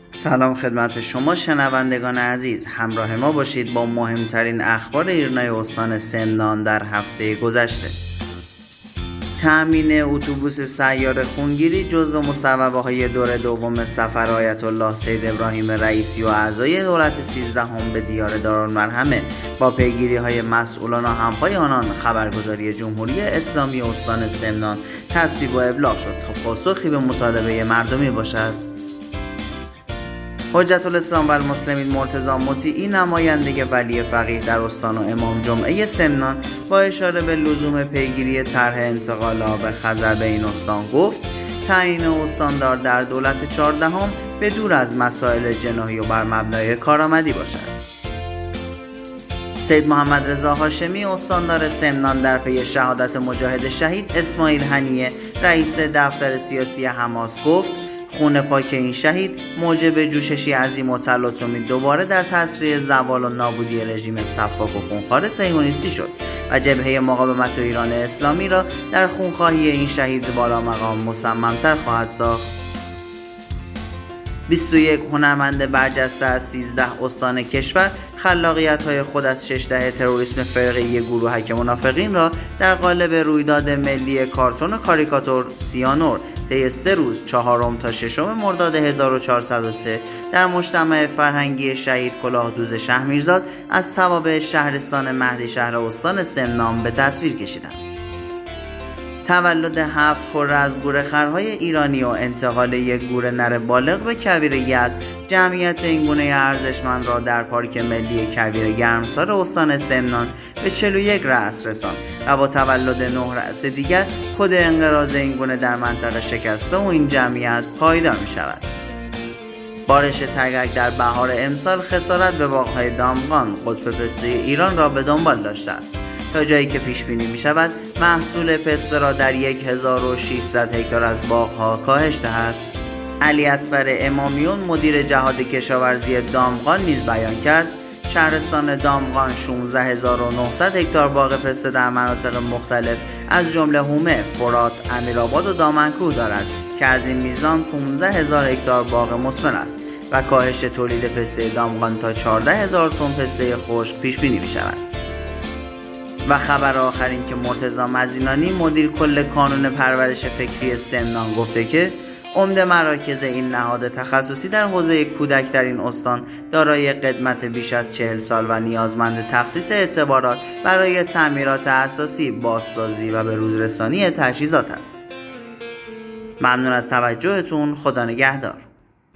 سلام خدمت شما شنوندگان عزیز، همراه ما باشید با مهمترین اخبار ایرنای استان سمنان در هفته گذشته. تأمین اتوبوس سیار خونگیری جزو مصوبه‌های دور دوم سفر آیت الله سید ابراهیم رئیسی و اعضای دولت 13 به دیار دارالمرحمه با پیگیری‌های مسئولان و همپای آنان خبرگزاری جمهوری اسلامی استان سمنان تصویب و ابلاغ شد تا پاسخی به مطالبه مردمی باشد. حجت الاسلام و المسلمین مرتضی مطیعی نماینده ولی فقیه در استان و امام جمعه سمنان با اشاره به لزوم پیگیری طرح انتقال آب خزر به این استان گفت تعیین استاندار در دولت 14 به دور از مسائل جناحی و بر مبنای کارآمدی باشد. سید محمد رضا هاشمی استاندار سمنان در پی شهادت مجاهد شهید اسماعیل هنیه رئیس دفتر سیاسی حماس گفت خون پاک این شهید موجب جوششی عظیم و تلاطمی دوباره در تسریع زوال و نابودی رژیم سفاک و خونخوار صهیونیستی شد و جبهه مقاومت و ایران اسلامی را در خونخواهی این شهید بالا مقام مصمم‌تر خواهد ساخت. 21 هنرمند برجسته از 13 استان کشور خلاقیت‌های خود از 6 دهه تروریسم فرقه‌ای گروهک منافقین را در قالب رویداد ملی کارتون و کاریکاتور سیانور طی 3 روز 4 تا 6 مرداد 1403 در مجتمع فرهنگی شهید کلاهدوز شهمیرزاد از توابع شهرستان مهدی شهر استان سمنان به تصویر کشیدند. تولد 7 کره از گورخرهای ایرانی و انتقال یک گور نر بالغ به کویر یزد جمعیت این گونه ارزشمند را در پارک ملی کویر گرمسار استان سمنان به 41 رأس رساند و با تولد 9 رأس دیگر کد انقراض این گونه در منطقه شکسته و این جمعیت پایدار می شود. بارش تگک در بهار امسال خسارت به باغ‌های دامغان قطب پسته ایران را به دنبال داشته است تا جایی که پیش بینی می شود محصول پسته را در 1600 هکتار از باغ‌ها کاهش دهد. علی اصغر امامیون مدیر جهاد کشاورزی دامغان نیز بیان کرد شهرستان دامغان 16900 هکتار باغ پسته در مناطق مختلف از جمله هومه، فرات، امیرآباد و دامنکوه دارد که از این میزان 15000 هکتار باغ مثمر است و کاهش تولید پسته دامغان تا 14000 تن پسته خشک پیش بینی می شود. و خبر آخر این که مرتضی مزینانی مدیر کل کانون پرورش فکری سمنان گفته که عمده مراکز این نهاد تخصصی در حوزه کودک در این استان دارای قدمت بیش از 40 سال و نیازمند تخصیص اعتبارات برای تعمیرات اساسی، بازسازی و به روزرسانی تجهیزات است. ممنون از توجهتون. خدا نگهدار.